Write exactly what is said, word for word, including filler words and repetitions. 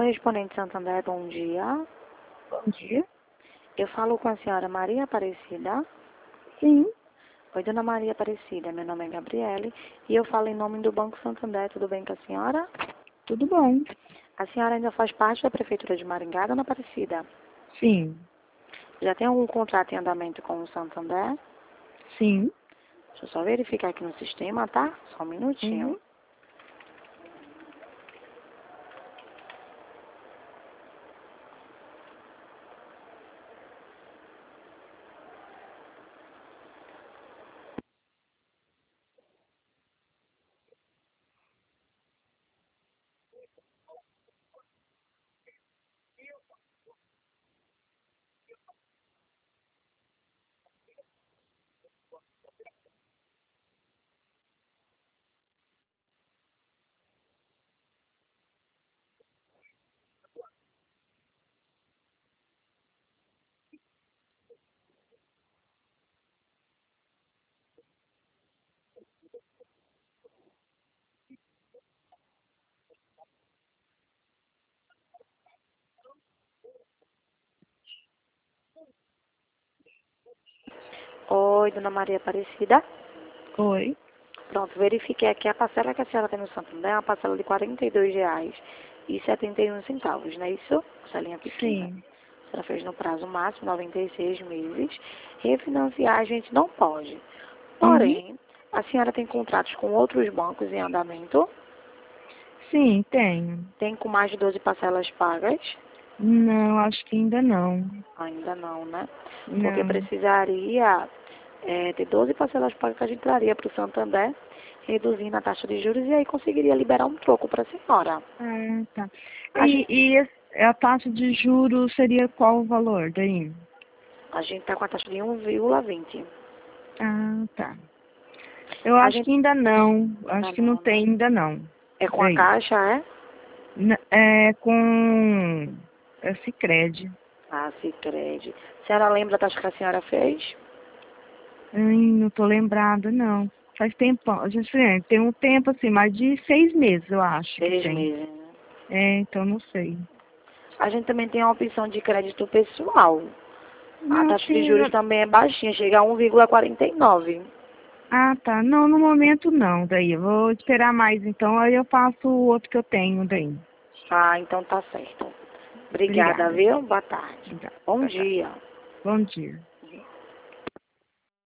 Correspondente Santander, bom dia. Bom dia. Eu falo com a senhora Maria Aparecida. Sim, Oi, dona Maria Aparecida, meu nome é Gabriele e eu falo em nome do Banco Santander, tudo bem com a senhora? tudo bom. A senhora ainda faz parte da Prefeitura de Maringá, dona Aparecida? Sim, Já tem algum contrato em andamento com o Santander? sim. Deixa eu só verificar aqui no sistema, tá? Só um minutinho. Uhum. Oi, dona Maria Aparecida. Oi. Pronto, verifiquei aqui a parcela que a senhora tem no Santander, é uma parcela de quarenta e dois reais e setenta e um centavos, não é isso? Essa linha pequena. Sim. A senhora fez no prazo máximo, noventa e seis meses. Refinanciar a gente não pode. Uhum. Porém, a senhora tem contratos com outros bancos em andamento, Sim, tenho. tem com mais de doze parcelas pagas. Não, acho que ainda não. Ainda não, né? Porque Não. precisaria é, ter doze parcelas pagas que a gente traria para o Santander, reduzindo a taxa de juros e aí conseguiria liberar um troco para a senhora. Ah, tá. A E, gente e a a taxa de juros seria qual o valor daí? a gente está com a taxa de um vírgula vinte. Ah, tá. Eu A acho gente que ainda não. ainda Acho que não não, né? tem ainda não. É com a Daí. Caixa, é? N- É com é Sicredi. Ah, Sicredi. A senhora lembra da taxa que a senhora fez? Ai, não tô lembrada, não. Faz tempo, a gente tem um tempo assim, mais de seis meses, eu acho que Seis tem. meses, né? É, então não sei. A gente também tem a opção de crédito pessoal. A Não, taxa de sim. juros eu- também é baixinha, chega a um vírgula quarenta e nove. Ah, tá. Não, no momento não. Daí eu vou esperar mais, então aí eu faço o outro que eu tenho daí. Ah, então tá certo. Obrigada, Obrigada. viu? Boa tarde. Obrigada. Bom Boa tarde. dia. Bom dia.